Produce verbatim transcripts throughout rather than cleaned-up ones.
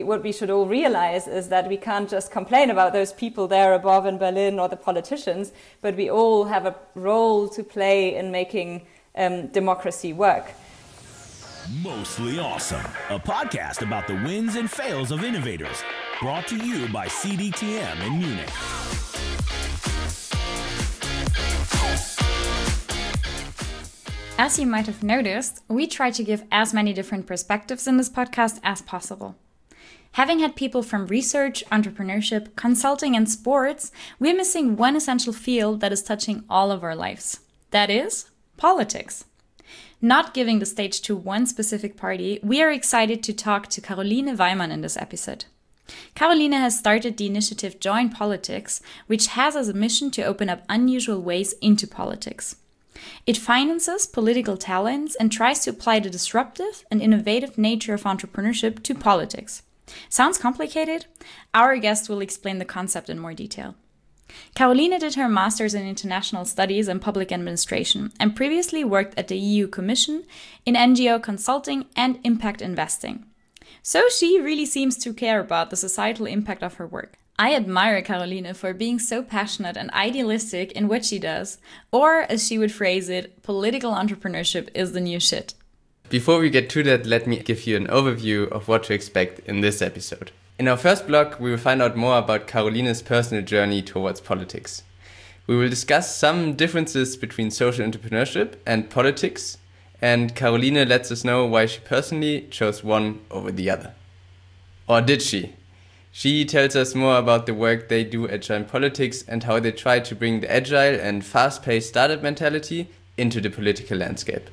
What we should all realize is that we can't just complain about those people there above in Berlin or the politicians, but we all have a role to play in making um, democracy work. Mostly Awesome, a podcast about the wins and fails of innovators, brought to you by C D T M in Munich. As you might have noticed, we try to give as many different perspectives in this podcast as possible. Having had people from research, entrepreneurship, consulting, and sports, we're missing one essential field that is touching all of our lives. That is politics. Not giving the stage to one specific party, we are excited to talk to Caroline Weimann in this episode. Caroline has started the initiative Join Politics, which has as a mission to open up unusual ways into politics. It finances political talents and tries to apply the disruptive and innovative nature of entrepreneurship to politics. Sounds complicated? Our guest will explain the concept in more detail. Caroline did her master's in international studies and public administration and previously worked at the E U Commission in N G O consulting and impact investing. So she really seems to care about the societal impact of her work. I admire Caroline for being so passionate and idealistic in what she does, or as she would phrase it, political entrepreneurship is the new shit. Before we get to that, let me give you an overview of what to expect in this episode. In our first blog, we will find out more about Caroline's personal journey towards politics. We will discuss some differences between social entrepreneurship and politics, and Caroline lets us know why she personally chose one over the other. Or did she? She tells us more about the work they do at Join Politics and how they try to bring the agile and fast-paced startup mentality into the political landscape.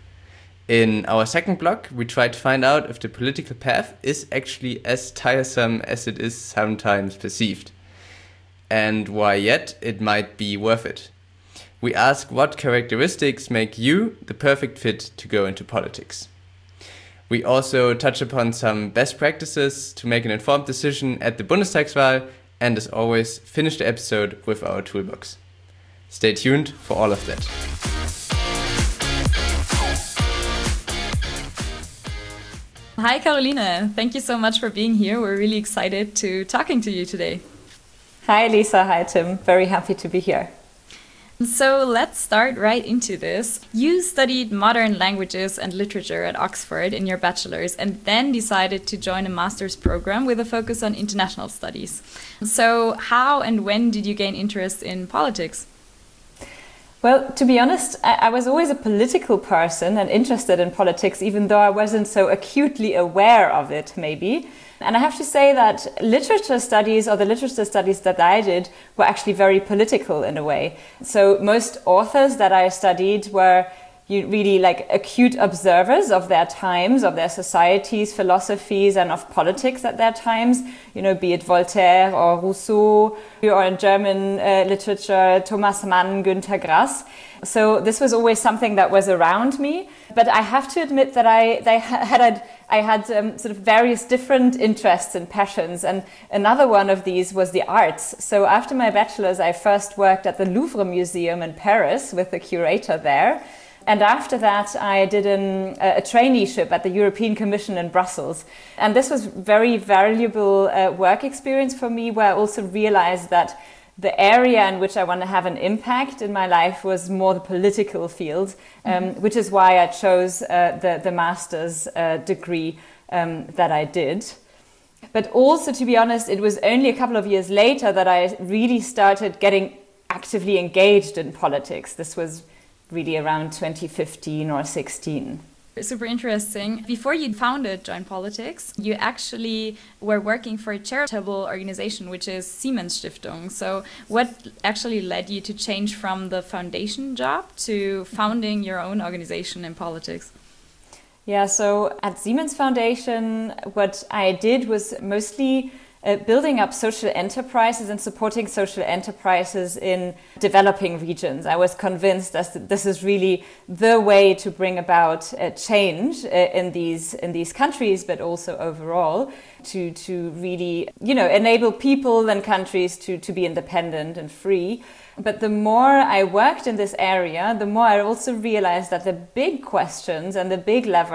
In our second blog, we try to find out if the political path is actually as tiresome as it is sometimes perceived, and why yet it might be worth it. We ask what characteristics make you the perfect fit to go into politics. We also touch upon some best practices to make an informed decision at the Bundestagswahl, and as always, finish the episode with our toolbox. Stay tuned for all of that. Hi Caroline, thank you so much for being here. We're really excited to talking to you today. Hi Lisa, hi Tim, very happy to be here. So let's start right into this. You studied modern languages and literature at Oxford in your bachelor's and then decided to join a master's program with a focus on international studies. So how and when did you gain interest in politics? Well, to be honest, I, I was always a political person and interested in politics, even though I wasn't so acutely aware of it, maybe. And I have to say that literature studies, or the literature studies that I did, were actually very political in a way. So most authors that I studied were you really like acute observers of their times, of their societies, philosophies, and of politics at their times, you know, be it Voltaire or Rousseau, or in German uh, literature, Thomas Mann, Günter Grass. So this was always something that was around me. But I have to admit that I, they had, I had um, sort of various different interests and passions. And another one of these was the arts. So after my bachelor's, I first worked at the Louvre Museum in Paris with the curator there. And after that, I did an, a traineeship at the European Commission in Brussels. And this was very valuable uh, work experience for me, where I also realized that the area in which I want to have an impact in my life was more the political field, um, mm-hmm. which is why I chose uh, the, the master's uh, degree um, that I did. But also, to be honest, it was only a couple of years later that I really started getting actively engaged in politics. This was really around twenty fifteen or sixteen. Super interesting. Before you founded Join Politics, you actually were working for a charitable organization, which is Siemens Stiftung. So what actually led you to change from the foundation job to founding your own organization in politics? Yeah, so at Siemens Foundation, what I did was mostly Uh, building up social enterprises and supporting social enterprises in developing regions. I was convinced that this is really the way to bring about a change uh, in these in these countries, but also overall to to really, you know, enable people and countries to to be independent and free. But the more I worked in this area, the more I also realized that the big questions and the big lever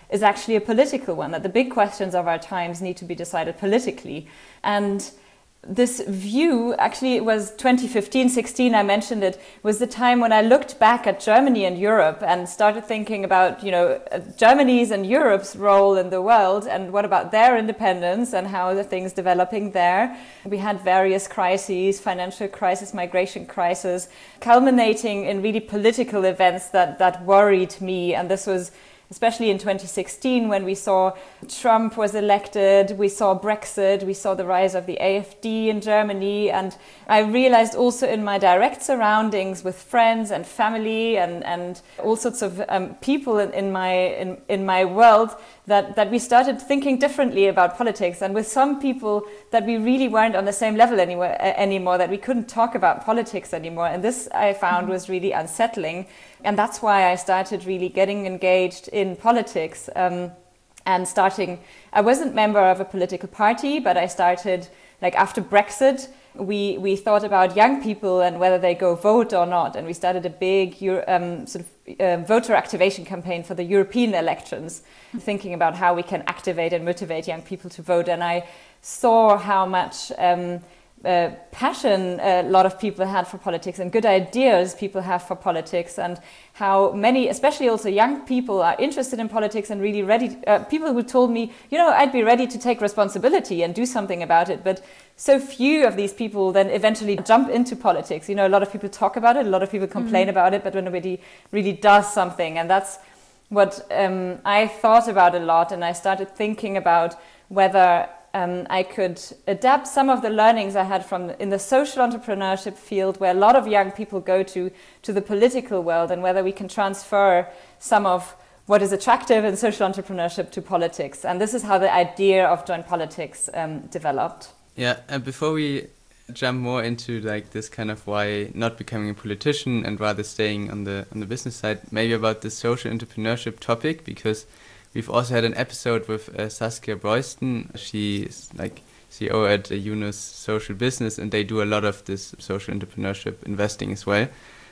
is actually a political one, that the big questions of our times need to be decided politically. And this view, actually it was twenty fifteen sixteen, I mentioned it, was the time when I looked back at Germany and Europe and started thinking about, you know, Germany's and Europe's role in the world and what about their independence and how the things developing there. We had various crises, financial crisis, migration crisis, culminating in really political events that, that worried me. And this was especially in twenty sixteen, when we saw Trump was elected, we saw Brexit, we saw the rise of the A F D in Germany. And I realized also in my direct surroundings with friends and family and, and all sorts of um, people in, in, my, in, in my world that, that we started thinking differently about politics. And with some people that we really weren't on the same level anymore, uh, anymore that we couldn't talk about politics anymore. And this I found was really unsettling. And that's why I started really getting engaged in politics um, and starting, I wasn't member of a political party, but I started, like after Brexit, we, we thought about young people and whether they go vote or not. And we started a big um, sort of uh, voter activation campaign for the European elections, thinking about how we can activate and motivate young people to vote. And I saw how much um, Uh, passion a lot of people had for politics and good ideas people have for politics, and how many, especially also young people, are interested in politics and really ready. Uh, people who told me, you know, I'd be ready to take responsibility and do something about it, but so few of these people then eventually jump into politics. You know, a lot of people talk about it, a lot of people complain mm-hmm. about it, but nobody really does something. And that's what um, I thought about a lot, and I started thinking about whether Um, I could adapt some of the learnings I had from in the social entrepreneurship field, where a lot of young people go to, to the political world, and whether we can transfer some of what is attractive in social entrepreneurship to politics. And this is how the idea of Join Politics um, developed. Yeah, and before we jump more into like this kind of why not becoming a politician and rather staying on the on the business side, maybe about the social entrepreneurship topic, because we've also had an episode with uh, Saskia Broyston. She's like C E O at uh, Yunus Social Business, and they do a lot of this social entrepreneurship investing as well.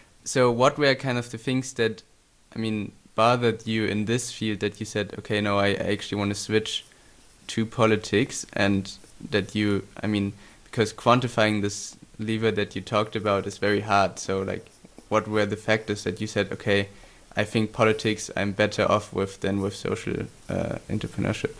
So what were kind of the things that, I mean, bothered you in this field that you said, okay, no, I, I actually want to switch to politics, and that you, I mean, because quantifying this lever that you talked about is very hard. So like, what were the factors that you said, okay, I think politics I'm better off with than with social uh, entrepreneurship?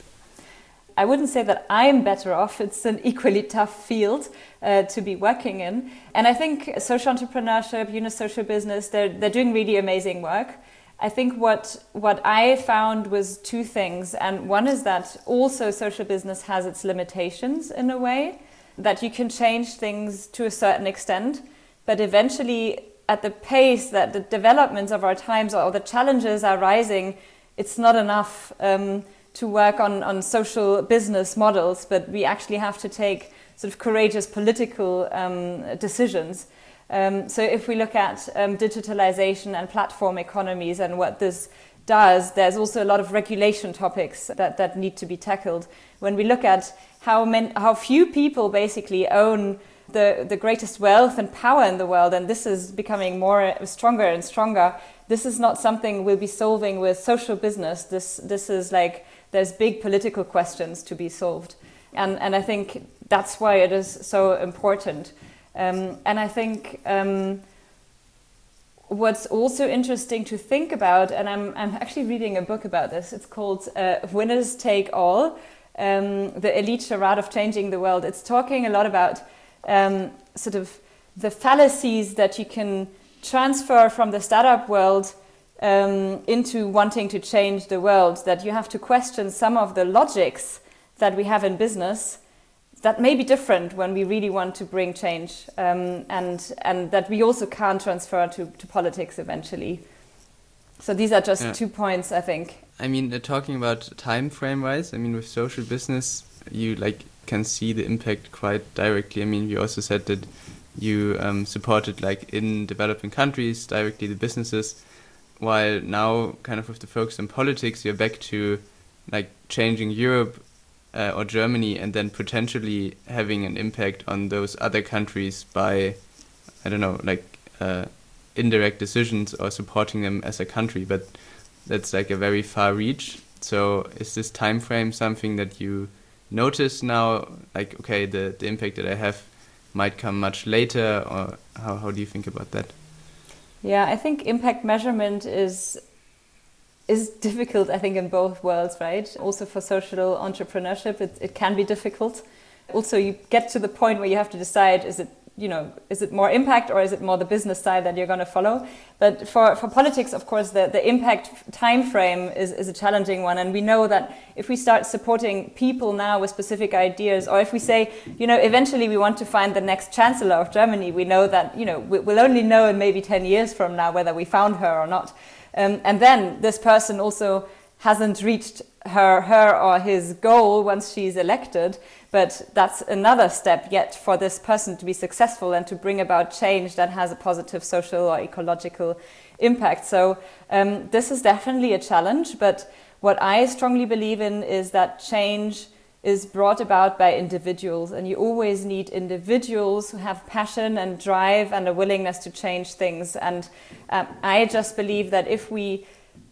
I wouldn't say that I'm better off. It's an equally tough field uh, to be working in. And I think social entrepreneurship, Yunus Social Business, they're, they're doing really amazing work. I think what, what I found was two things. And one is that also social business has its limitations in a way, that you can change things to a certain extent, but eventually at the pace that the developments of our times or the challenges are rising, it's not enough um, to work on, on social business models, but we actually have to take sort of courageous political um, decisions. Um, so if we look at um, digitalization and platform economies and what this does, there's also a lot of regulation topics that, that need to be tackled. When we look at how, many, how few people basically own The, the greatest wealth and power in the world, and this is becoming more stronger and stronger. This is not something we'll be solving with social business. This this is like there's big political questions to be solved, and and I think that's why it is so important. Um, and I think um, what's also interesting to think about, and I'm I'm actually reading a book about this. It's called uh, Winners Take All: um, The Elite Charade of Changing the World. It's talking a lot about Um, sort of the fallacies that you can transfer from the startup world um, into wanting to change the world, that you have to question some of the logics that we have in business that may be different when we really want to bring change, um, and and that we also can't transfer to, to politics eventually. So these are just yeah. two points, I think. I mean, uh, talking about time frame wise, I mean, with social business, you like can see the impact quite directly. I mean, you also said that you um, supported like in developing countries directly the businesses, while now kind of with the focus on politics, you're back to like changing Europe uh, or Germany, and then potentially having an impact on those other countries by, I don't know, like uh, indirect decisions or supporting them as a country. But that's like a very far reach. So is this time frame something that you notice now? Like, okay, the, the impact that I have might come much later, or how, how do you think about that? Yeah, I think impact measurement is is difficult, I think, in both worlds, right? Also for social entrepreneurship, it, it can be difficult. Also, you get to the point where you have to decide, is it, you know, is it more impact or is it more the business side that you're going to follow? But for, for politics, of course, the, the impact time frame is, is a challenging one. And we know that if we start supporting people now with specific ideas, or if we say, you know, eventually we want to find the next chancellor of Germany, we know that, you know, we'll only know in maybe ten years from now whether we found her or not. Um, and then this person also hasn't reached her, her or his goal once she's elected. But that's another step yet for this person to be successful and to bring about change that has a positive social or ecological impact. So um, this is definitely a challenge. But what I strongly believe in is that change is brought about by individuals. And you always need individuals who have passion and drive and a willingness to change things. And um, I just believe that if we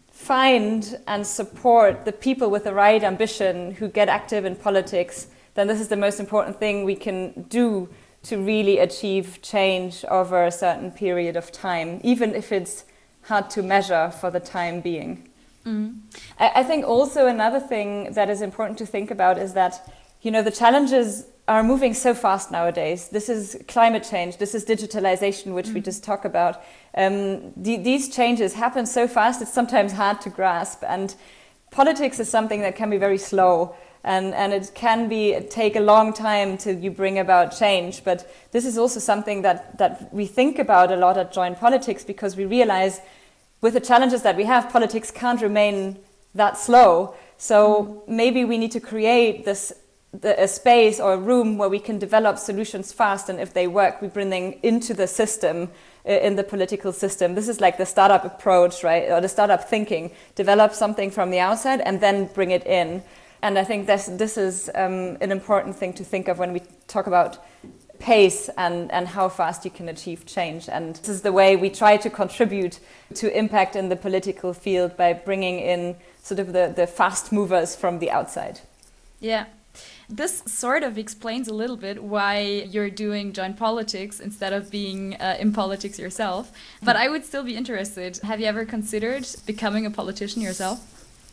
find and support the people with the right ambition who get active in politics, then this is the most important thing we can do to really achieve change over a certain period of time, even if it's hard to measure for the time being. Mm. I, I think also another thing that is important to think about is that, you know, the challenges are moving so fast nowadays. This is climate change, this is digitalization, which mm. we just talked about. Um, the, these changes happen so fast, it's sometimes hard to grasp. And politics is something that can be very slow. And, and it can be take a long time till you bring about change. But this is also something that, that we think about a lot at Join Politics, because we realize with the challenges that we have, politics can't remain that slow. So mm. maybe we need to create this the, a space or a room where we can develop solutions fast. And if they work, we bring them into the system, uh, in the political system. This is like the startup approach, right? Or the startup thinking. Develop something from the outside and then bring it in. And I think this, this is um, an important thing to think of when we talk about pace and, and how fast you can achieve change. And this is the way we try to contribute to impact in the political field, by bringing in sort of the, the fast movers from the outside. Yeah. This sort of explains a little bit why you're doing Join Politics instead of being uh, in politics yourself. But I would still be interested. Have you ever considered becoming a politician yourself?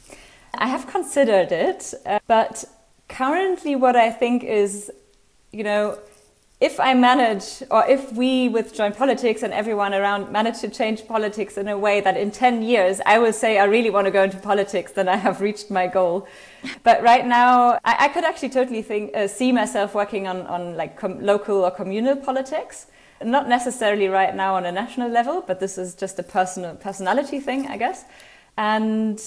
I have considered it, uh, but currently what I think is, you know, if I manage, or if we with Join Politics and everyone around manage to change politics in a way that in ten years I will say I really want to go into politics, then I have reached my goal. But right now I, I could actually totally think, uh, see myself working on, on like com- local or communal politics. Not necessarily right now on a national level, but this is just a personal personality thing, I guess. And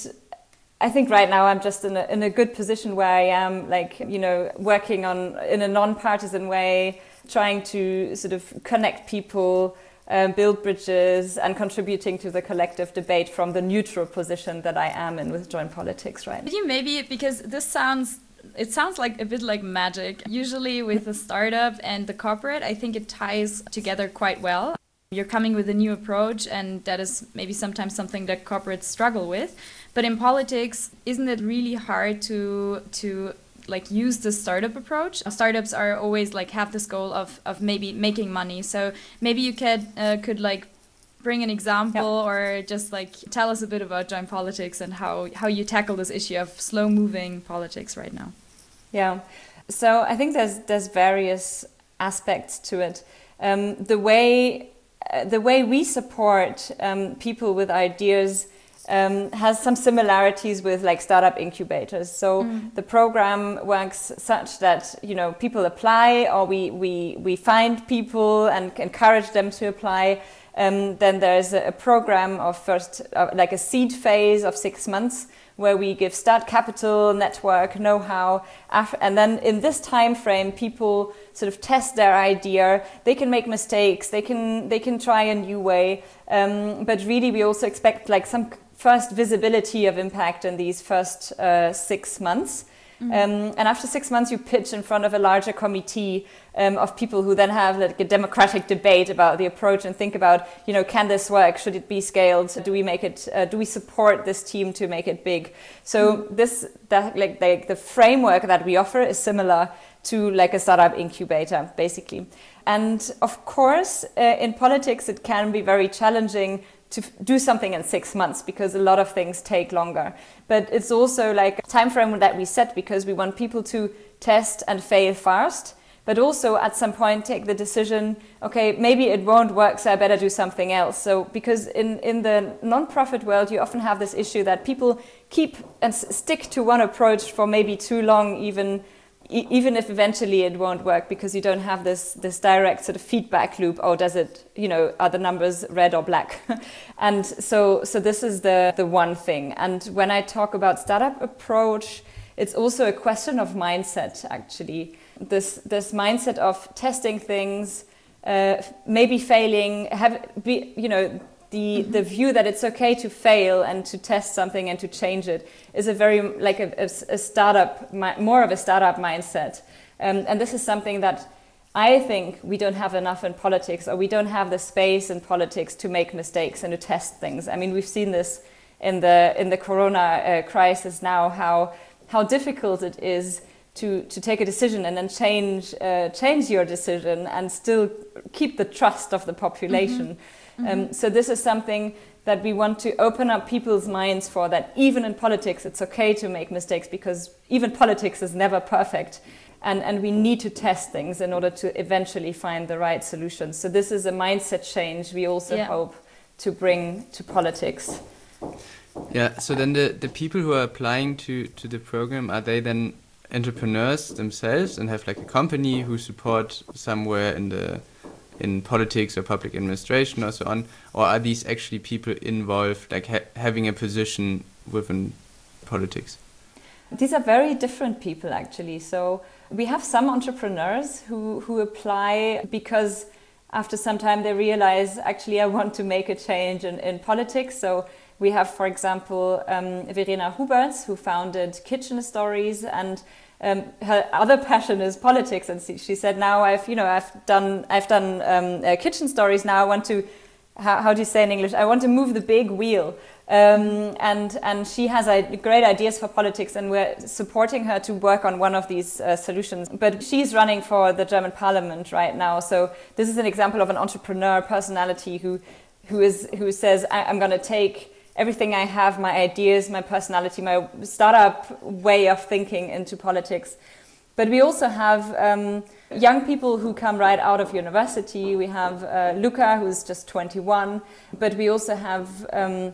I think right now I'm just in a, in a good position where I am, like, you know, working on in a non-partisan way, trying to sort of connect people, um, build bridges, and contributing to the collective debate from the neutral position that I am in with Join Politics right now. Could you maybe, because this sounds, it sounds like a bit like magic. Usually with the startup and the corporate, I think it ties together quite well. You're coming with a new approach, and that is maybe sometimes something that corporates struggle with. But in politics, isn't it really hard to to like use the startup approach? Startups are always like have this goal of of maybe making money. So maybe you could uh, could like bring an example, yeah. or just like tell us a bit about Join Politics and how how you tackle this issue of slow moving politics right now. Yeah, so I think there's there's various aspects to it. Um, the way uh, the way we support um, people with ideas Um, has some similarities with like startup incubators. So mm. the program works such that, you know, people apply, or we we we find people and encourage them to apply. Um, then there's a, a program of first uh, like a seed phase of six months where we give start capital, network, know-how, and then in this time frame, people sort of test their idea. They can make mistakes. They can they can try a new way. Um, but really, we also expect like some first visibility of impact in these first uh, six months. Mm. Um, and after six months, you pitch in front of a larger committee um, of people who then have like a democratic debate about the approach and think about, you know, can this work? Should it be scaled? Do we make it? Uh, do we support this team to make it big? So mm. this, that, like, like the framework that we offer is similar to like a startup incubator, basically. And of course, uh, in politics, it can be very challenging to do something in six months because a lot of things take longer. But it's also like a time frame that we set because we want people to test and fail fast, but also at some point take the decision, okay, maybe it won't work, so I better do something else. So because in, in the non-profit world, you often have this issue that people keep and s- stick to one approach for maybe too long, even even if eventually it won't work because you don't have this this direct sort of feedback loop. Oh, does it, you know, are the numbers red or black? And so so this is the, the one thing. And when I talk about startup approach, it's also a question of mindset, actually. This this mindset of testing things, uh, maybe failing, have be, you know, the the view that it's okay to fail and to test something and to change it is a very like a, a, a startup, more of a startup mindset. Um, and this is something that I think we don't have enough in politics, or we don't have the space in politics to make mistakes and to test things. I mean, we've seen this in the in the Corona uh, crisis now, how how difficult it is to to take a decision and then change uh, change your decision and still keep the trust of the population. Mm-hmm. Um, so this is something that we want to open up people's minds for, that even in politics it's okay to make mistakes because even politics is never perfect, and, and we need to test things in order to eventually find the right solutions. So this is a mindset change we also yeah. hope to bring to politics. Yeah, so then the, the people who are applying to, to the program, are they then entrepreneurs themselves and have like a company who support somewhere in the in politics or public administration or so on, or are these actually people involved, like ha- having a position within politics? These are very different people, actually. So we have some entrepreneurs who, who apply because after some time they realize, actually, I want to make a change in, in politics. So we have, for example, um, Verena Huberts, who founded Kitchen Stories, and Um, her other passion is politics, and she, she said, "Now I've, you know, I've done, I've done um, uh, Kitchen Stories. Now I want to, how, how do you say in English? I want to move the big wheel." Um, and and she has uh, great ideas for politics, and we're supporting her to work on one of these uh, solutions. But she's running for the German Parliament right now, so this is an example of an entrepreneur personality who, who is who says, I, "I'm going to take everything I have, my ideas, my personality, my startup way of thinking into politics." But we also have um, young people who come right out of university. We have uh, Luca, who's just twenty-one, but we also have um,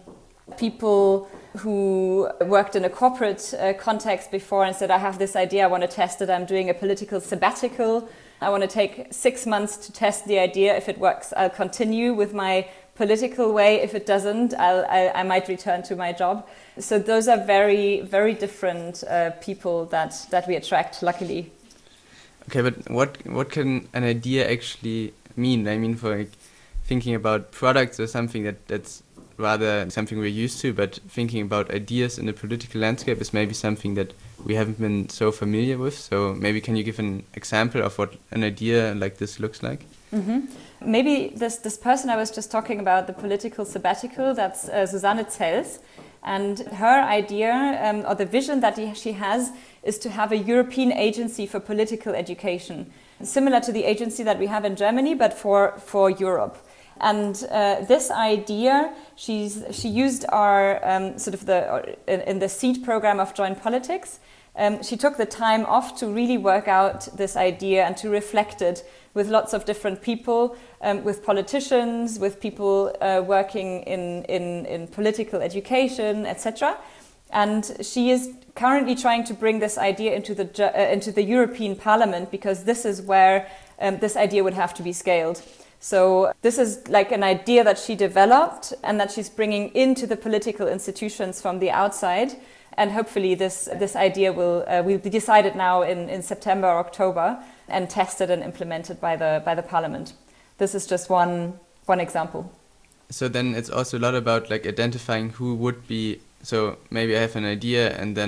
people who worked in a corporate uh, context before and said, "I have this idea, I want to test it, I'm doing a political sabbatical. I want to take six months to test the idea. If it works, I'll continue with my political way. If it doesn't, I'll, I, I might return to my job." So those are very, very different uh, people that, that we attract, luckily. Okay, but what what can an idea actually mean? I mean, for like, thinking about products or something that, that's rather something we're used to, but thinking about ideas in the political landscape is maybe something that we haven't been so familiar with. So maybe can you give an example of what an idea like this looks like? Mm-hmm. Maybe this this person I was just talking about, the political sabbatical, that's uh, Susanne Zels. And her idea um, or the vision that he, she has is to have a European agency for political education, similar to the agency that we have in Germany, but for, for Europe. And uh, this idea, she's she used our um, sort of the in, in the seed program of Join Politics. Um, she took the time off to really work out this idea and to reflect it with lots of different people, um, with politicians, with people uh, working in, in, in political education, et cetera. And she is currently trying to bring this idea into the uh, into the European Parliament, because this is where um, this idea would have to be scaled. So this is like an idea that she developed and that she's bringing into the political institutions from the outside. And hopefully this this idea will uh, will be decided now in, in September or October and tested and implemented by the by the Parliament. This is just one one example. So then it's also a lot about like identifying who would be. So maybe I have an idea, and then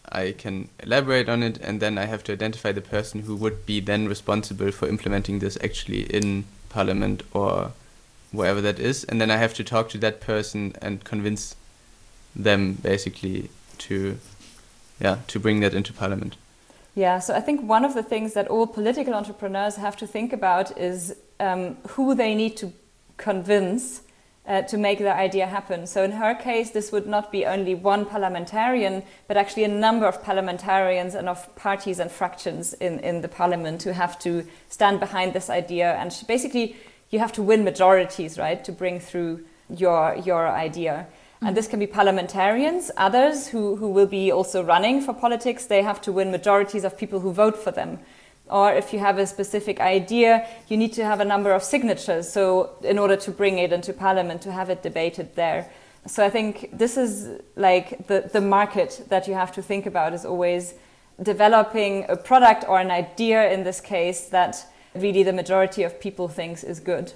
I can elaborate on it, and then I have to identify the person who would be then responsible for implementing this actually in Parliament or wherever that is, and then I have to talk to that person and convince them basically to, yeah, to bring that into Parliament. Yeah, so I think one of the things that all political entrepreneurs have to think about is um, who they need to convince uh, to make their idea happen. So in her case, this would not be only one parliamentarian, but actually a number of parliamentarians and of parties and fractions in, in the parliament who have to stand behind this idea. And basically, you have to win majorities, right, to bring through your, your idea. And this can be parliamentarians, others who, who will be also running for politics. They have to win majorities of people who vote for them. Or if you have a specific idea, you need to have a number of signatures. So in order to bring it into Parliament, to have it debated there. So I think this is like the, the market that you have to think about, is always developing a product or an idea in this case that really the majority of people thinks is good.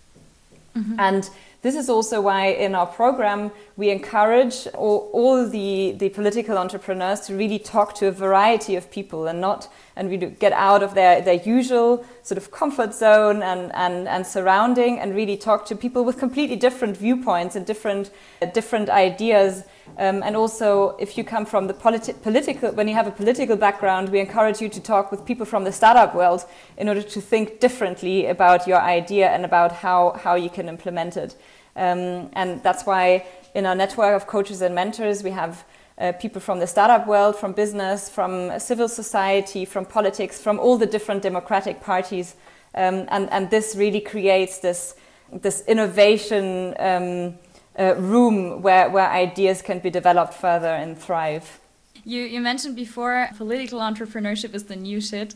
Mm-hmm. And this is also why in our program we encourage all, all the, the political entrepreneurs to really talk to a variety of people and not and really get out of their, their usual sort of comfort zone and, and, and surrounding, and really talk to people with completely different viewpoints and different uh, different ideas. Um, and also, if you come from the politi- political, when you have a political background, we encourage you to talk with people from the startup world in order to think differently about your idea and about how, how you can implement it. Um, and that's why in our network of coaches and mentors, we have uh, people from the startup world, from business, from civil society, from politics, from all the different democratic parties. Um, and, and this really creates this, this innovation um, uh, room where, where ideas can be developed further and thrive. You, you mentioned before political entrepreneurship is the new shit.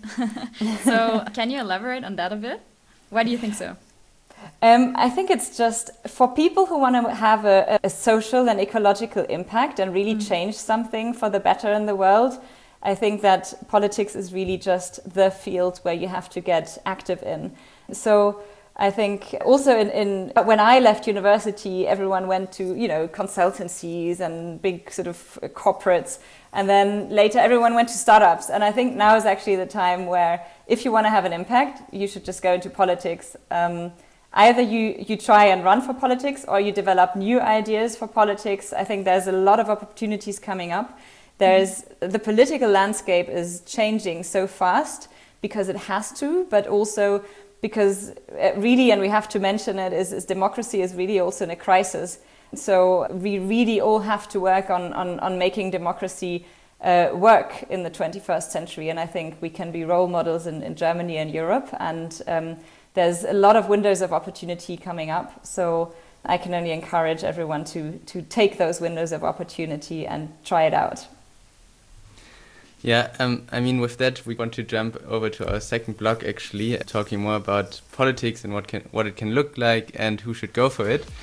So can you elaborate on that a bit? Why do you think so? Um, I think it's just for people who want to have a, a social and ecological impact and really mm. change something for the better in the world. I think that politics is really just the field where you have to get active in. So I think also in, in when I left university, everyone went to, you know, consultancies and big sort of corporates. And then later everyone went to startups. And I think now is actually the time where if you want to have an impact, you should just go into politics. Um, Either you, you try and run for politics or you develop new ideas for politics. I think there's a lot of opportunities coming up. There's mm-hmm. the political landscape is changing so fast because it has to, but also because it really, and we have to mention it, is, is democracy is really also in a crisis. So we really all have to work on, on, on making democracy uh, work in the twenty-first century. And I think we can be role models in, in Germany and Europe. And um, there's a lot of windows of opportunity coming up, so I can only encourage everyone to, to take those windows of opportunity and try it out. Yeah, um, I mean, with that, we want to jump over to our second block, actually, talking more about politics and what can what it can look like and who should go for it.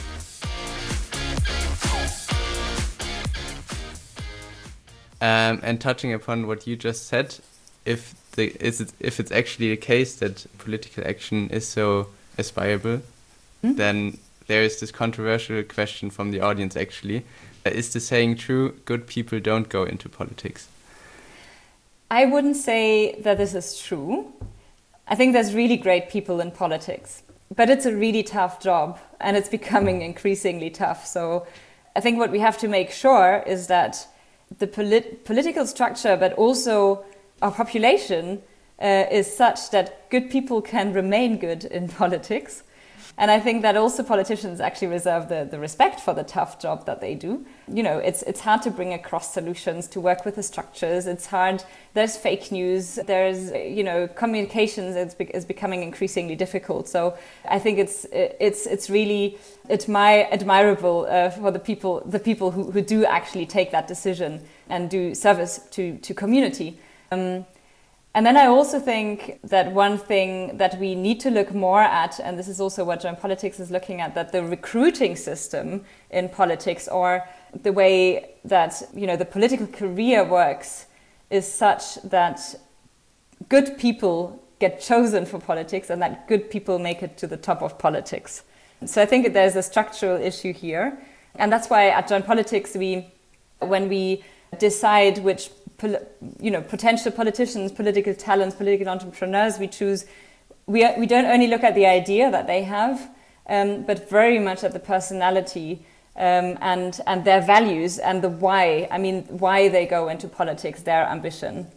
Um, and touching upon what you just said, if the is it, if it's actually the case that political action is so aspirable, mm-hmm. then there is this controversial question from the audience, actually. Uh, is the saying true, good people don't go into politics? I wouldn't say that this is true. I think there's really great people in politics, but it's a really tough job and it's becoming increasingly tough. So I think what we have to make sure is that the polit- political structure, but also our population uh, is such that good people can remain good in politics. And I think that also politicians actually reserve the, the respect for the tough job that they do. You know, it's it's hard to bring across solutions, to work with the structures. It's hard. There's fake news. There's, you know, communications is, be- is becoming increasingly difficult. So I think it's it's it's really admi- admirable uh, for the people the people who, who do actually take that decision and do service to, to community. Um, And then I also think that one thing that we need to look more at, and this is also what Join Politics is looking at, that the recruiting system in politics, or the way that, you know, the political career works, is such that good people get chosen for politics and that good people make it to the top of politics. So I think there's a structural issue here. And that's why at Join Politics, we, when we decide which you know potential politicians, political talents, political entrepreneurs we choose. We are, we don't only look at the idea that they have, um, but very much at the personality um, and and their values and the why. I mean, why they go into politics, their ambition.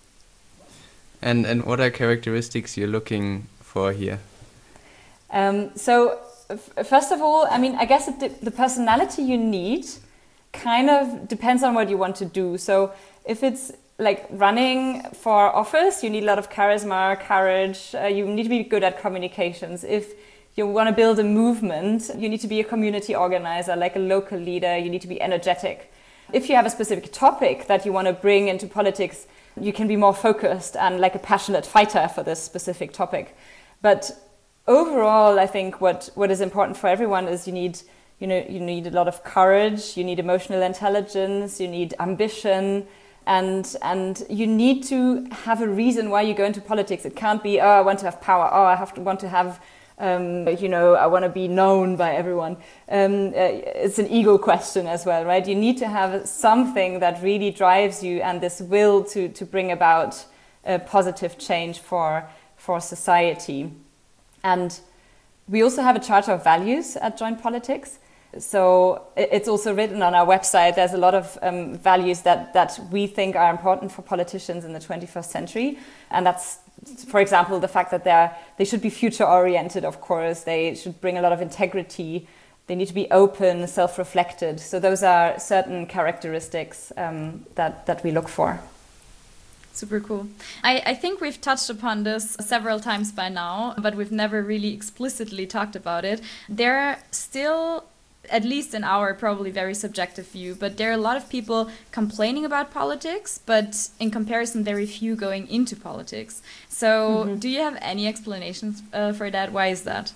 And and what are characteristics you're looking for here? Um, so f- first of all, I mean, I guess it de- the personality you need kind of depends on what you want to do. So if it's like running for office, you need a lot of charisma, courage. Uh, you need to be good at communications. If you want to build a movement, you need to be a community organizer, like a local leader. You need to be energetic. If you have a specific topic that you want to bring into politics, you can be more focused and like a passionate fighter for this specific topic. But overall, I think what, what is important for everyone is you need, you know, you need a lot of courage, you need emotional intelligence, you need ambition, and and you need to have a reason why you go into politics. It can't be, oh, I want to have power, oh, I have to want to have, um, you know, I want to be known by everyone. Um, uh, it's an ego question as well, right? You need to have something that really drives you and this will to, to bring about a positive change for, for society. And we also have a charter of values at Join Politics. So it's also written on our website. There's a lot of um, values that, that we think are important for politicians in the twenty-first century. And that's, for example, the fact that they're, they should be future-oriented, of course. They should bring a lot of integrity. They need to be open, self-reflected. So those are certain characteristics um, that, that we look for. Super cool. I, I think we've touched upon this several times by now, but we've never really explicitly talked about it. There are still, at least in our probably very subjective view, but there are a lot of people complaining about politics, but in comparison, very few going into politics. So mm-hmm. do you have any explanations uh, for that? Why is that?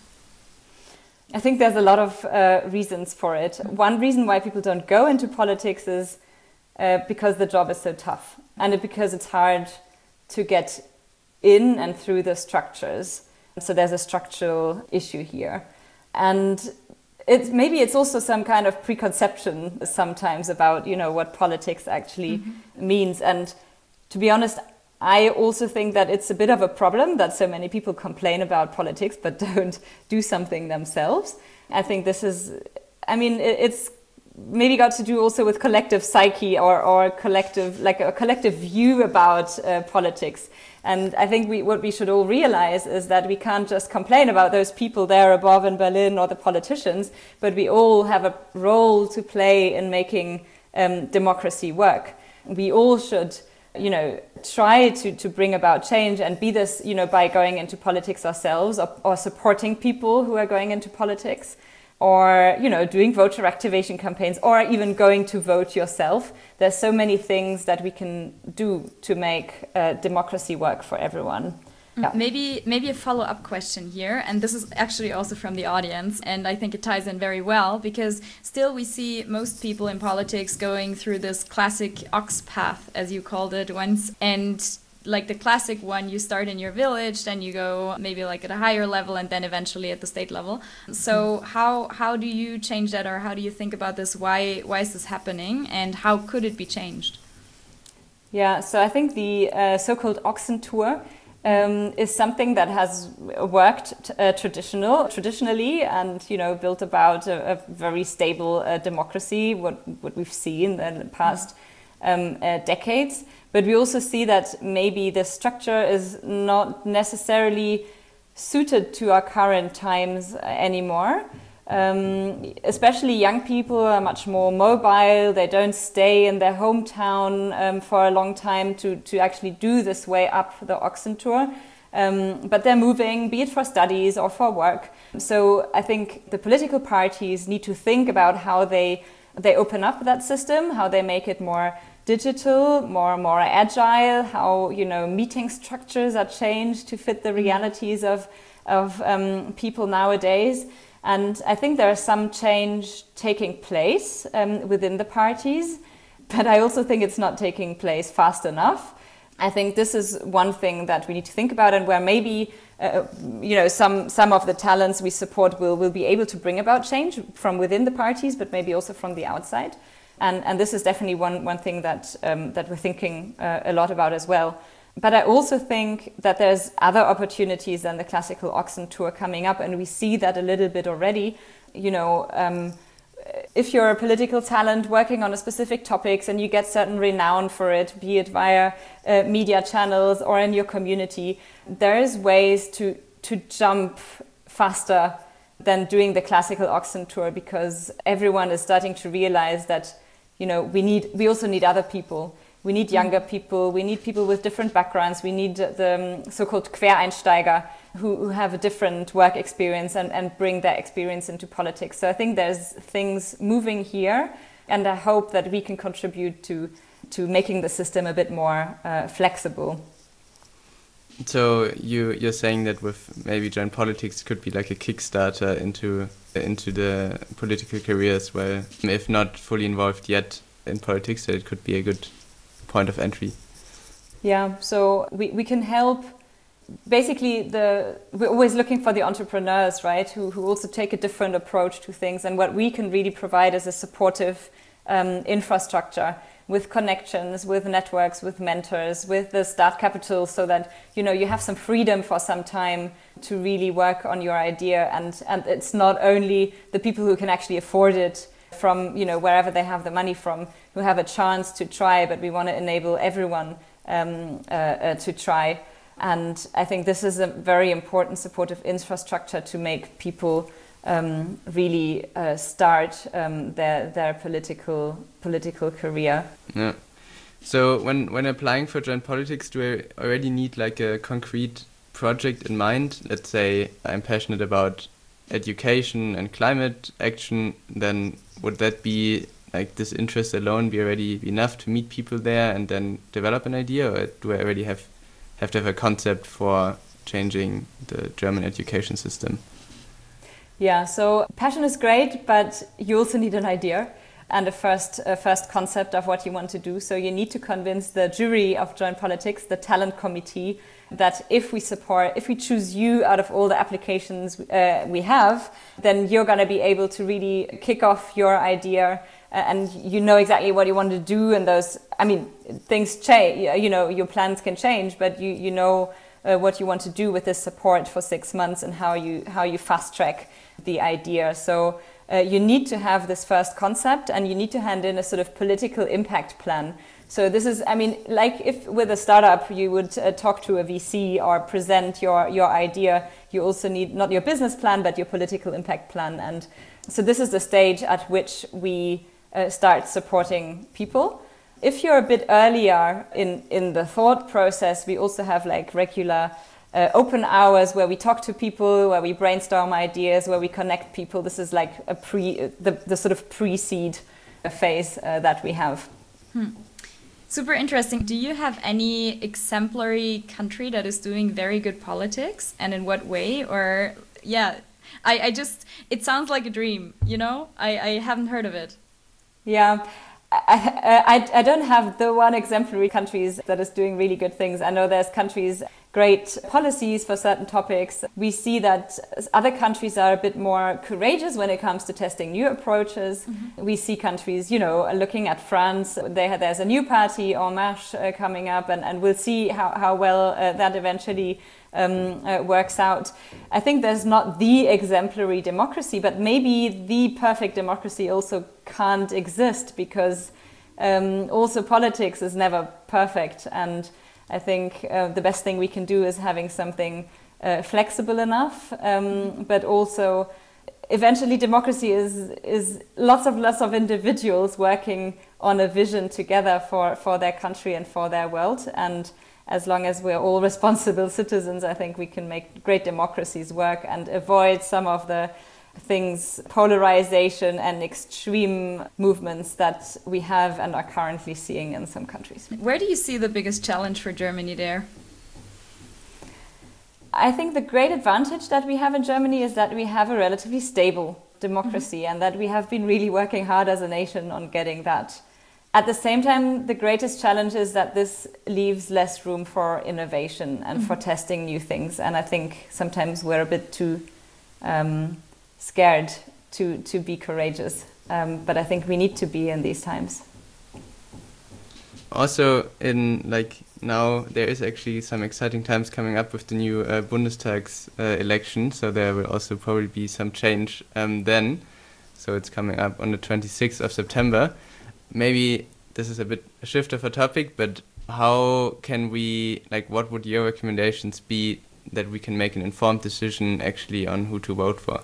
I think there's a lot of uh, reasons for it. One reason why people don't go into politics is uh, because the job is so tough. And it, because it's hard to get in and through the structures. So there's a structural issue here. And it's, maybe it's also some kind of preconception sometimes about, you know, what politics actually mm-hmm. means. And to be honest, I also think that it's a bit of a problem that so many people complain about politics but don't do something themselves. I think this is, I mean, it's maybe got to do also with collective psyche or, or collective, like a collective view about uh, politics. And I think we, what we should all realize is that we can't just complain about those people there above in Berlin or the politicians, but we all have a role to play in making um, democracy work. We all should, you know, try to, to bring about change and be this, you know, by going into politics ourselves or, or supporting people who are going into politics, or, you know, doing voter activation campaigns, or even going to vote yourself. There's so many things that we can do to make uh, democracy work for everyone. Yeah. Maybe maybe a follow-up question here, and this is actually also from the audience, and I think it ties in very well, because still we see most people in politics going through this classic ox path, as you called it once, and like the classic one, you start in your village, then you go maybe like at a higher level, and then eventually at the state level. So how how do you change that, or how do you think about this? Why why is this happening, and how could it be changed? Yeah, so I think the uh, so-called Oxen Tour um, is something that has worked uh, traditional traditionally, and you know built about a, a very stable uh, democracy. What what we've seen in the past um, uh, decades. But we also see that maybe the structure is not necessarily suited to our current times anymore. Um, especially young people are much more mobile. They don't stay in their hometown um, for a long time to, to actually do this way up the Oxen Tour. Um, but they're moving, be it for studies or for work. So I think the political parties need to think about how they, they open up that system, how they make it more digital, more more agile, how you know meeting structures are changed to fit the realities of of um, people nowadays. And I think there is some change taking place um, within the parties, but I also think it's not taking place fast enough. I think this is one thing that we need to think about, and where maybe uh, you know some some of the talents we support will will be able to bring about change from within the parties, but maybe also from the outside. And, and this is definitely one, one thing that, um, that we're thinking uh, a lot about as well. But I also think that there's other opportunities than the classical Oxen tour coming up, and we see that a little bit already. You know, um, if you're a political talent working on a specific topics and you get certain renown for it, be it via uh, media channels or in your community, there is ways to, to jump faster than doing the classical Oxen tour, because everyone is starting to realize that, you know, we need, we also need other people. We need younger people, we need people with different backgrounds, we need the um, so-called Quereinsteiger who, who have a different work experience and, and bring their experience into politics. So I think there's things moving here, and I hope that we can contribute to, to making the system a bit more uh, flexible. So you, you're saying that with maybe Join Politics could be like a Kickstarter into, into the political career as well, if not fully involved yet in politics, so it could be a good point of entry. Yeah, so we, we can help. Basically, the we're always looking for the entrepreneurs, right, who, who also take a different approach to things. And what we can really provide is a supportive um, infrastructure with connections, with networks, with mentors, with the start capital, so that, you know, you have some freedom for some time to really work on your idea. And, and it's not only the people who can actually afford it from, you know, wherever they have the money from, who have a chance to try, but we want to enable everyone um, uh, uh, to try. And I think this is a very important supportive infrastructure to make people um, really uh, start um, their their political political career. Yeah. So when when applying for Join Politics, do I already need like a concrete project in mind? Let's say I'm passionate about education and climate action, then would that be like this interest alone be already enough to meet people there and then develop an idea, or do I already have have to have a concept for changing the German education system? Yeah, so passion is great, but you also need an idea and a first a first concept of what you want to do. So you need to convince the jury of Join Politics, the talent committee, that if we support, if we choose you out of all the applications uh, we have, then you're going to be able to really kick off your idea, uh, and you know exactly what you want to do. And those, I mean, things change, you know, your plans can change, but you, you know uh, what you want to do with this support for six months and how you, how you fast track the idea. So uh, you need to have this first concept, and you need to hand in a sort of political impact plan. So this is, I mean, like if with a startup you would uh, talk to a V C or present your, your idea, you also need not your business plan, but your political impact plan. And so this is the stage at which we uh, start supporting people. If you're a bit earlier in, in the thought process, we also have like regular uh, open hours where we talk to people, where we brainstorm ideas, where we connect people. This is like a pre, the, the sort of pre-seed phase uh, that we have. Hmm. Super interesting. Do you have any exemplary country that is doing very good politics, and in what way? Or yeah, I, I just, it sounds like a dream, you know? I, I haven't heard of it. Yeah, I, I, I don't have the one exemplary countries that is doing really good things. I know there's countries, great policies for certain topics. We see that other countries are a bit more courageous when it comes to testing new approaches. Mm-hmm. We see countries, you know, looking at France, they have, there's a new party, En Marche, uh, coming up, and, and we'll see how, how well uh, that eventually um, uh, works out. I think there's not the exemplary democracy, but maybe the perfect democracy also can't exist, because um, also politics is never perfect. And I think uh, the best thing we can do is having something uh, flexible enough, um, but also eventually democracy is is lots of lots of individuals working on a vision together for, for their country and for their world. And as long as we're all responsible citizens, I think we can make great democracies work and avoid some of the things, polarization and extreme movements that we have and are currently seeing in some countries. Where do you see the biggest challenge for Germany there? I think the great advantage that we have in Germany is that we have a relatively stable democracy, mm-hmm. and that we have been really working hard as a nation on getting that. At the same time, the greatest challenge is that this leaves less room for innovation and mm-hmm. for testing new things. And I think sometimes we're a bit too um, scared to, to be courageous Um, but I think we need to be in these times. Also, in like now, there is actually some exciting times coming up with the new uh, Bundestag's uh, election. So there will also probably be some change um, then. So it's coming up on the twenty-sixth of September. Maybe this is a bit a shift of a topic, but how can we, like, what would your recommendations be that we can make an informed decision actually on who to vote for?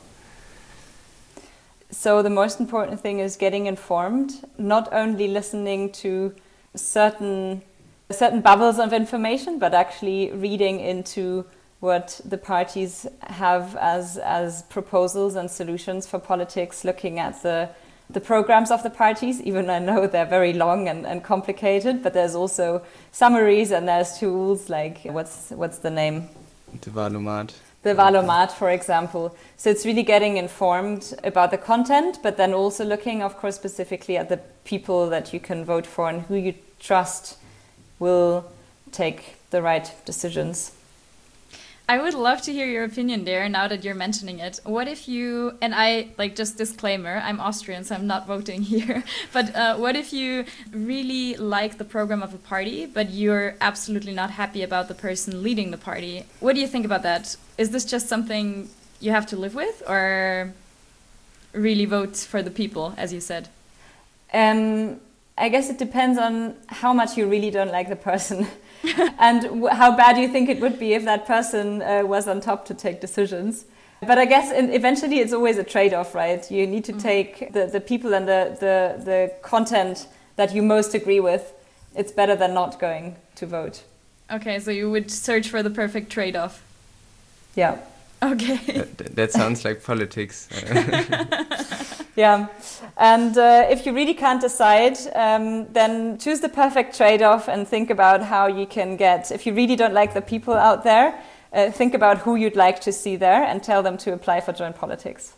So the most important thing is getting informed, not only listening to certain certain bubbles of information, but actually reading into what the parties have as as proposals and solutions for politics, looking at the the programs of the parties, even I know they're very long and, and complicated, but there's also summaries and there's tools like, what's what's the name? The Wahlomat. The Wahlomat, for example. So it's really getting informed about the content, but then also looking, of course, specifically at the people that you can vote for and who you trust will take the right decisions. I would love to hear your opinion there now that you're mentioning it. What if you, and I, like, just disclaimer, I'm Austrian, so I'm not voting here, but uh, what if you really like the program of a party, but you're absolutely not happy about the person leading the party? What do you think about that? Is this just something you have to live with, or really vote for the people, as you said? Um, I guess it depends on how much you really don't like the person. and w- how bad you think it would be if that person uh, was on top to take decisions. But I guess in, eventually it's always a trade-off, right? You need to mm. take the, the people and the, the, the content that you most agree with. It's better than not going to vote. Okay, so you would search for the perfect trade-off. Yeah. Okay. That, that sounds like politics. Yeah, and uh, if you really can't decide, um, then choose the perfect trade-off and think about how you can get, if you really don't like the people out there, uh, think about who you'd like to see there and tell them to apply for joint politics.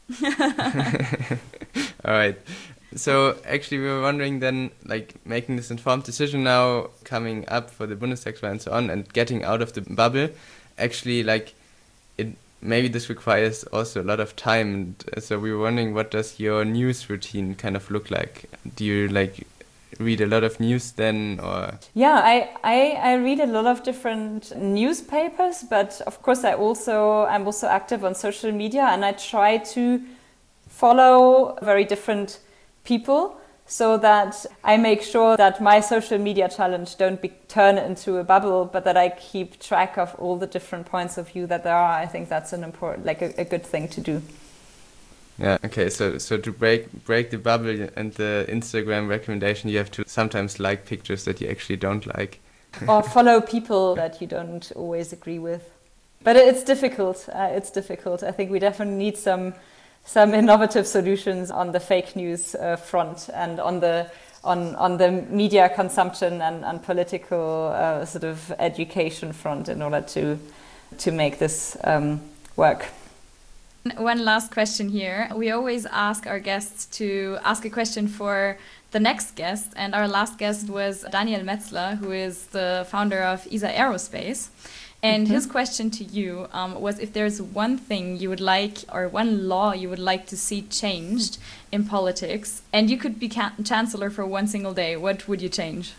All right. So actually we were wondering then, like, making this informed decision now, coming up for the Bundestagswahl and so on, and getting out of the bubble, actually, like, it maybe this requires also a lot of time. And so we were wondering, what does your news routine kind of look like? Do you like read a lot of news then, or? Yeah, I, I, I read a lot of different newspapers, but of course I also I'm also active on social media, and I try to follow very different people so that I make sure that my social media challenge don't be turn into a bubble, but that I keep track of all the different points of view that there are. I think that's an important, like a, a good thing to do. Yeah. Okay. So so to break break the bubble and the Instagram recommendation, you have to sometimes like pictures that you actually don't like, or follow people that you don't always agree with. But it's difficult. Uh, it's difficult. I think we definitely need some. some innovative solutions on the fake news uh, front and on the on on the media consumption and, and political uh, sort of education front in order to to make this um, work. One last question here. We always ask our guests to ask a question for the next guest, and our last guest was Daniel Metzler, who is the founder of E S A Aerospace. And mm-hmm. his question to you um, was if there's one thing you would like, or one law you would like to see changed in politics, and you could be ca- chancellor for one single day, what would you change?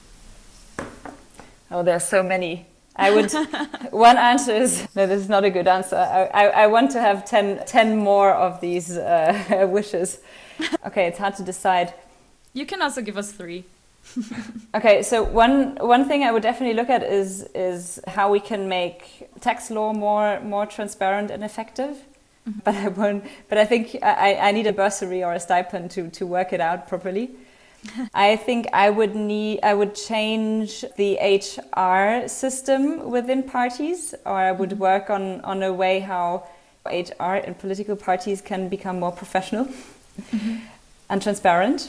Oh, there's so many. I would. One answer is no. This is not a good answer. I I, I want to have ten, ten more of these uh, wishes. Okay, it's hard to decide. You can also give us three. Okay, so one one thing I would definitely look at is is how we can make tax law more more transparent and effective. Mm-hmm. But I won't. But I think I, I need a bursary or a stipend to to work it out properly. I think I would need I would change the H R system within parties, or I would mm-hmm. work on on a way how H R and political parties can become more professional mm-hmm. and transparent.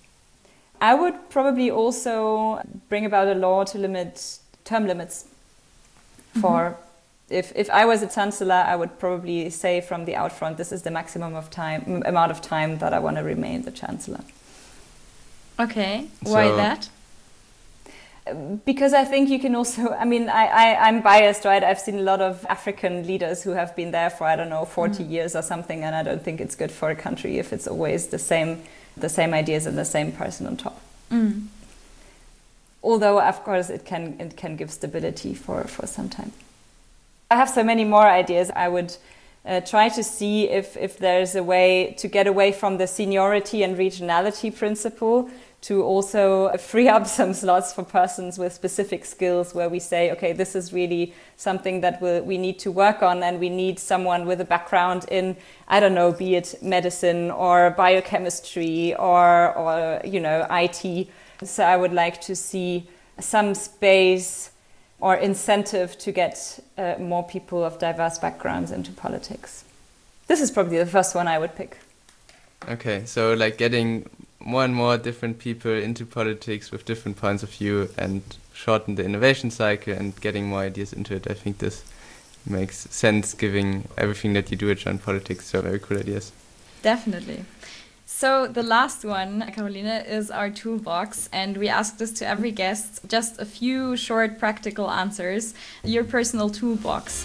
I would probably also bring about a law to limit term limits for, mm-hmm. if, if I was a chancellor, I would probably say from the outfront, this is the maximum of time, amount of time that I want to remain the chancellor. Okay, why so, that? Because I think you can also, I mean, I, I, I'm biased, right? I've seen a lot of African leaders who have been there for, I don't know, forty mm. years or something, and I don't think it's good for a country if it's always the same, the same ideas and the same person on top. Mm. Although, of course, it can it can give stability for, for some time. I have so many more ideas. I would uh, try to see if, if there's a way to get away from the seniority and regionality principle, to also free up some slots for persons with specific skills where we say, okay, this is really something that we'll, we need to work on, and we need someone with a background in, I don't know, be it medicine or biochemistry or, or you know, I T. So I would like to see some space or incentive to get uh, more people of diverse backgrounds into politics. This is probably the first one I would pick. Okay, so like getting more and more different people into politics with different points of view and shorten the innovation cycle and getting more ideas into it. I think this makes sense, given everything that you do at Join Politics. So very cool ideas. Definitely. So the last one, Caroline, is our toolbox, and we asked this to every guest, just a few short practical answers. Your personal toolbox.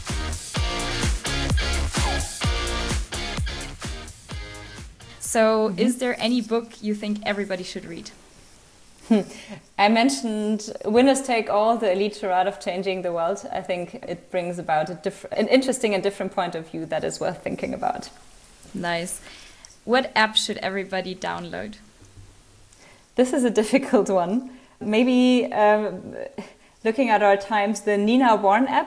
So, mm-hmm. is there any book you think everybody should read? I mentioned Winners Take All, The Elite Charade of Changing the World. I think it brings about a diff- an interesting and different point of view that is worth thinking about. Nice. What app should everybody download? This is a difficult one. Maybe um, looking at our times, the Nina Warren app.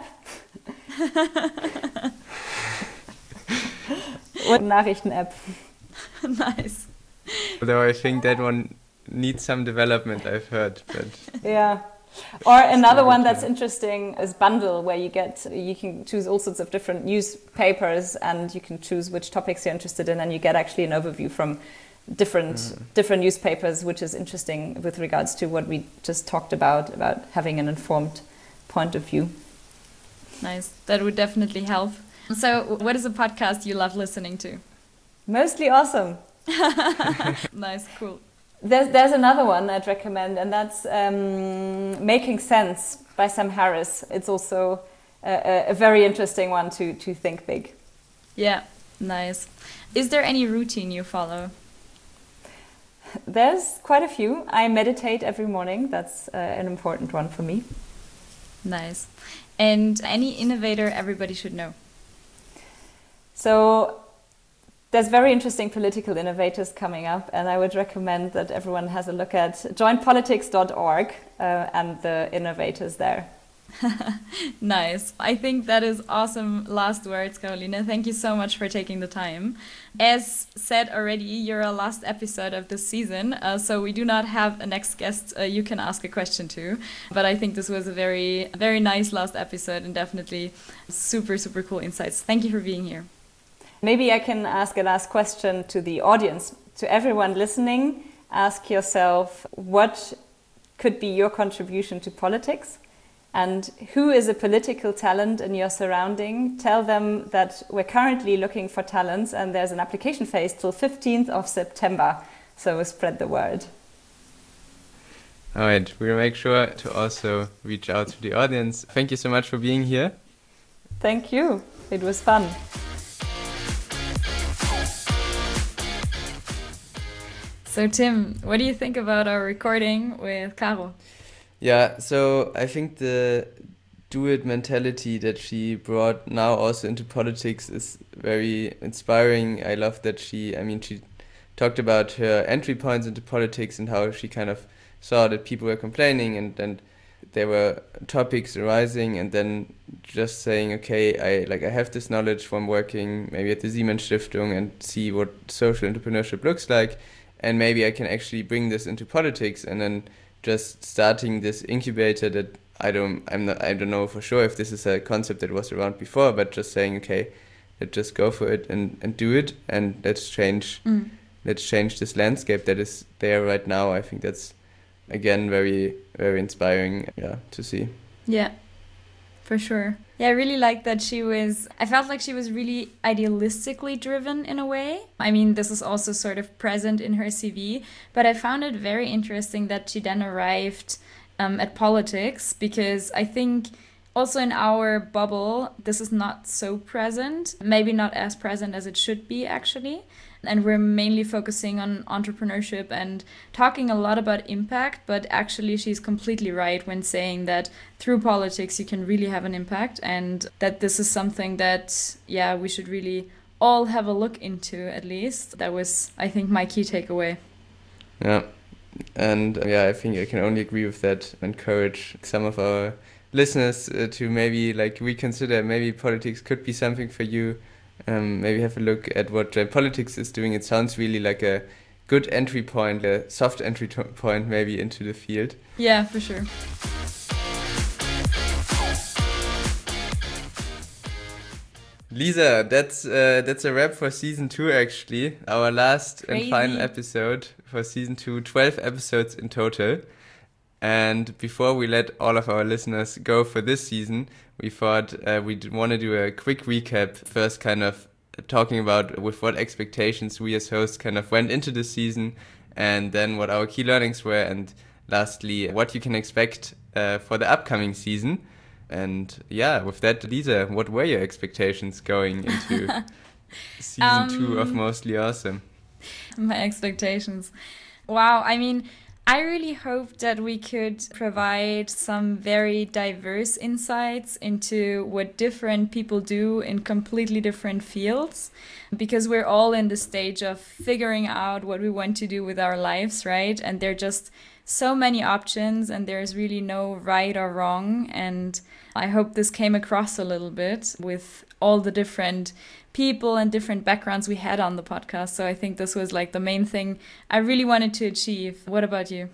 What Nachrichten-App. Nice. Although I think that one needs some development, I've heard. But yeah. Or another one that's interesting is Bundle, where you get you can choose all sorts of different newspapers, and you can choose which topics you're interested in, and you get actually an overview from different mm. different newspapers, which is interesting with regards to what we just talked about about having an informed point of view. Nice. That would definitely help. So, what is a podcast you love listening to? Mostly Awesome. Nice, cool. There's there's another one I'd recommend, and that's um, Making Sense by Sam Harris. It's also a, a very interesting one to to think big. Yeah, nice. Is there any routine you follow? There's quite a few. I meditate every morning. That's uh, an important one for me. Nice. And any innovator everybody should know? So there's very interesting political innovators coming up, and I would recommend that everyone has a look at join politics dot org uh, and the innovators there. Nice. I think that is awesome last words, Caroline. Thank you so much for taking the time. As said already, you're our last episode of this season, uh, so we do not have a next guest uh, you can ask a question to. But I think this was a very, very nice last episode, and definitely super, super cool insights. Thank you for being here. Maybe I can ask a last question to the audience. To everyone listening, ask yourself, what could be your contribution to politics? And who is a political talent in your surrounding? Tell them that we're currently looking for talents, and there's an application phase till fifteenth of September. So spread the word. All right, we'll make sure to also reach out to the audience. Thank you so much for being here. Thank you. It was fun. So Tim, what do you think about our recording with Caro? Yeah, so I think the do-it mentality that she brought now also into politics is very inspiring. I love that she, I mean, she talked about her entry points into politics and how she kind of saw that people were complaining and, and there were topics arising, and then just saying, okay, I like I have this knowledge from working maybe at the Siemens Stiftung and see what social entrepreneurship looks like, and maybe I can actually bring this into politics, and then just starting this incubator that I don't I'm not I don't know for sure if this is a concept that was around before, but just saying, okay, let's just go for it and, and do it, and let's change mm. let's change this landscape that is there right now. I think that's again very very inspiring, yeah, to see. Yeah, for sure. Yeah, I really like that she was, I felt like she was really idealistically driven in a way. I mean, this is also sort of present in her C V, but I found it very interesting that she then arrived um, at politics, because I think also in our bubble, this is not so present, maybe not as present as it should be actually. And we're mainly focusing on entrepreneurship and talking a lot about impact, but actually she's completely right when saying that through politics you can really have an impact, and that this is something that, yeah, we should really all have a look into at least. That was, I think, my key takeaway. Yeah, and uh, yeah, I think I can only agree with that. Encourage some of our listeners uh, to maybe like reconsider, maybe politics could be something for you. Um, maybe have a look at what Join Politics is doing. It sounds really like a good entry point, a soft entry to- point maybe into the field. Yeah, for sure. Lisa, that's uh, that's a wrap for season two actually. Our last Crazy. and final episode for season two, twelve episodes in total. And before we let all of our listeners go for this season, we thought uh, we'd want to do a quick recap. First, kind of talking about with what expectations we as hosts kind of went into the season, and then what our key learnings were, and lastly, what you can expect uh, for the upcoming season. And yeah, with that, Lisa, what were your expectations going into season um, two of Mostly Awesome? My expectations. Wow, I mean, I really hoped that we could provide some very diverse insights into what different people do in completely different fields, because we're all in the stage of figuring out what we want to do with our lives, right? And there are just so many options, and there's really no right or wrong. And I hope this came across a little bit with all the different people and different backgrounds we had on the podcast. So I think this was like the main thing I really wanted to achieve. What about you?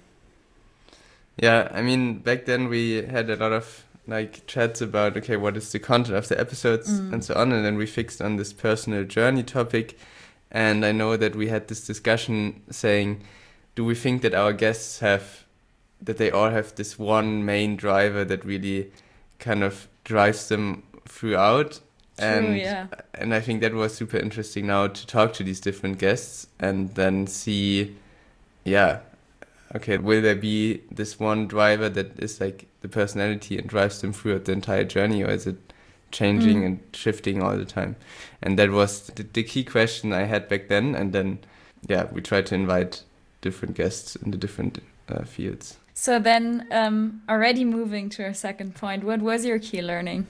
Yeah, I mean, back then we had a lot of like chats about, okay, what is the content of the episodes mm. and so on. And then we fixed on this personal journey topic. And I know that we had this discussion saying, do we think that our guests have, that they all have this one main driver that really kind of drives them throughout? True, and yeah. And I think that was super interesting now to talk to these different guests and then see, yeah, okay, will there be this one driver that is like the personality and drives them throughout the entire journey, or is it changing mm. and shifting all the time? And that was the, the key question I had back then. And then, yeah, we tried to invite different guests in the different uh, fields. So then, um, already moving to our second point, what was your key learning?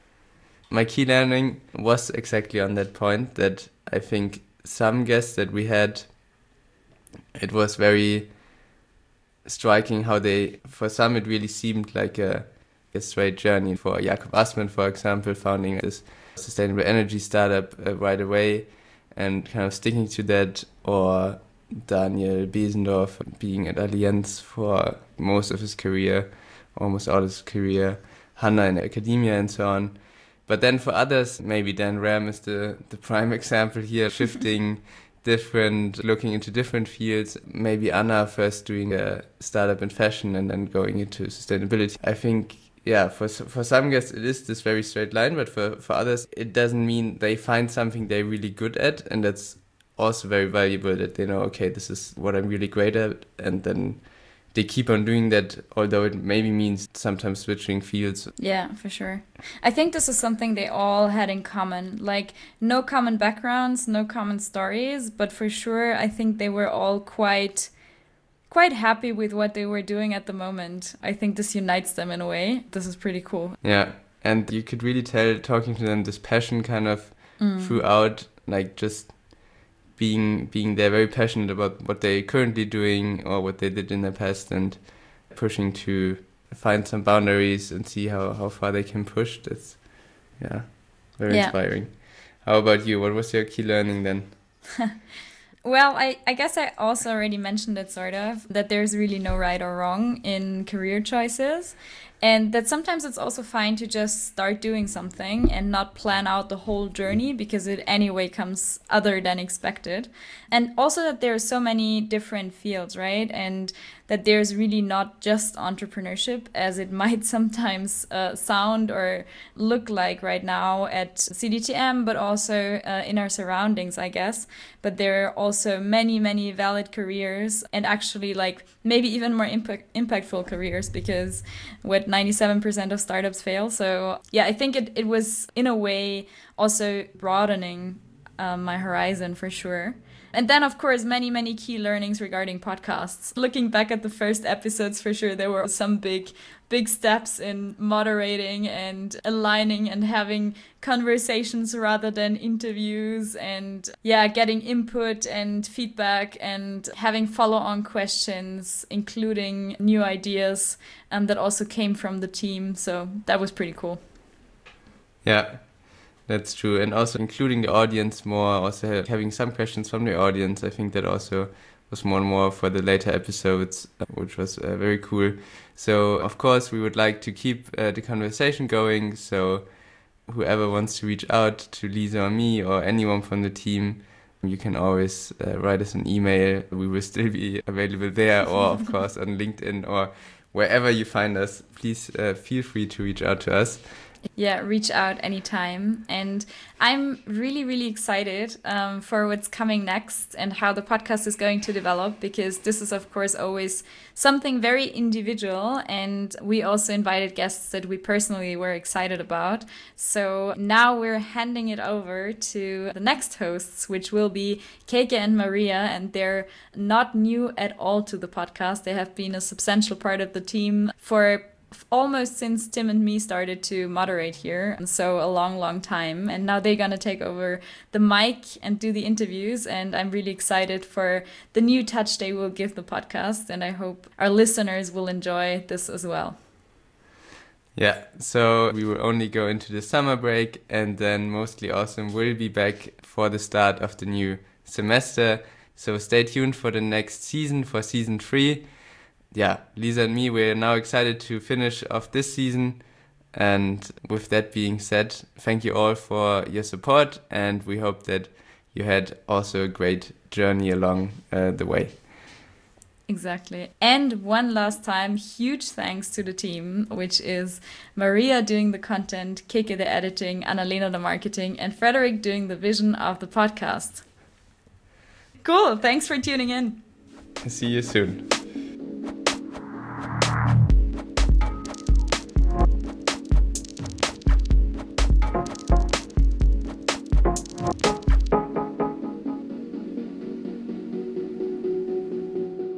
My key learning was exactly on that point, that I think some guests that we had, it was very striking how they, for some it really seemed like a, a straight journey. For Jakob Assmann, for example, founding this sustainable energy startup uh, right away and kind of sticking to that, or Daniel Besendorf being at Allianz for most of his career, almost all his career, Hannah in academia and so on. But then for others, maybe Dan Ram is the, the prime example here, shifting different, looking into different fields. Maybe Anna first doing a startup in fashion and then going into sustainability. I think, yeah, for for some guests it is this very straight line, but for, for others it doesn't mean they find something they're really good at, and that's also very valuable, that they know, okay, this is what I'm really great at, and then they keep on doing that, although it maybe means sometimes switching fields. Yeah, for sure. I think this is something they all had in common. Like, no common backgrounds, no common stories, but for sure I think they were all quite quite happy with what they were doing at the moment. I think this unites them in a way. This is pretty cool. Yeah, and you could really tell, talking to them, this passion kind of mm. throughout, like just being being there, very passionate about what they're currently doing or what they did in the past, and pushing to find some boundaries and see how, how far they can push. That's, yeah, very yeah. inspiring. How about you? What was your key learning then? Well, I, I guess I also already mentioned it, sort of, that there's really no right or wrong in career choices. And that sometimes it's also fine to just start doing something and not plan out the whole journey because it anyway comes other than expected. And also that there are so many different fields, right? And that there's really not just entrepreneurship as it might sometimes uh, sound or look like right now at C D T M, but also uh, in our surroundings, I guess. But there are also many, many valid careers and actually like maybe even more impact impactful careers because what ninety-seven percent of startups fail. So yeah, I think it, it was in a way also broadening um, my horizon for sure. And then, of course, many, many key learnings regarding podcasts. Looking back at the first episodes, for sure, there were some big, big steps in moderating and aligning and having conversations rather than interviews and, yeah, getting input and feedback and having follow-on questions, including new ideas um, that also came from the team. So that was pretty cool. Yeah. That's true. And also including the audience more, also having some questions from the audience. I think that also was more and more for the later episodes, which was uh, very cool. So, of course, we would like to keep uh, the conversation going. So whoever wants to reach out to Lisa or me or anyone from the team, you can always uh, write us an email. We will still be available there or, of course, on LinkedIn or wherever you find us. Please uh, feel free to reach out to us. Yeah, reach out anytime. And I'm really, really excited um, for what's coming next and how the podcast is going to develop, because this is, of course, always something very individual. And we also invited guests that we personally were excited about. So now we're handing it over to the next hosts, which will be Keike and Maria. And they're not new at all to the podcast. They have been a substantial part of the team for almost since Tim and me started to moderate here, and so a long, long time. And now they're gonna take over the mic and do the interviews, and I'm really excited for the new touch they will give the podcast, and I hope our listeners will enjoy this as well. Yeah, so we will only go into the summer break, and then Mostly Awesome will be back for the start of the new semester. So stay tuned for the next season, for season three. Yeah, Lisa and me, we're now excited to finish off this season. And with that being said, thank you all for your support. And we hope that you had also a great journey along uh, the way. Exactly. And one last time, huge thanks to the team, which is Maria doing the content, Keike the editing, Annalena the marketing, and Frederick doing the vision of the podcast. Cool. Thanks for tuning in. See you soon.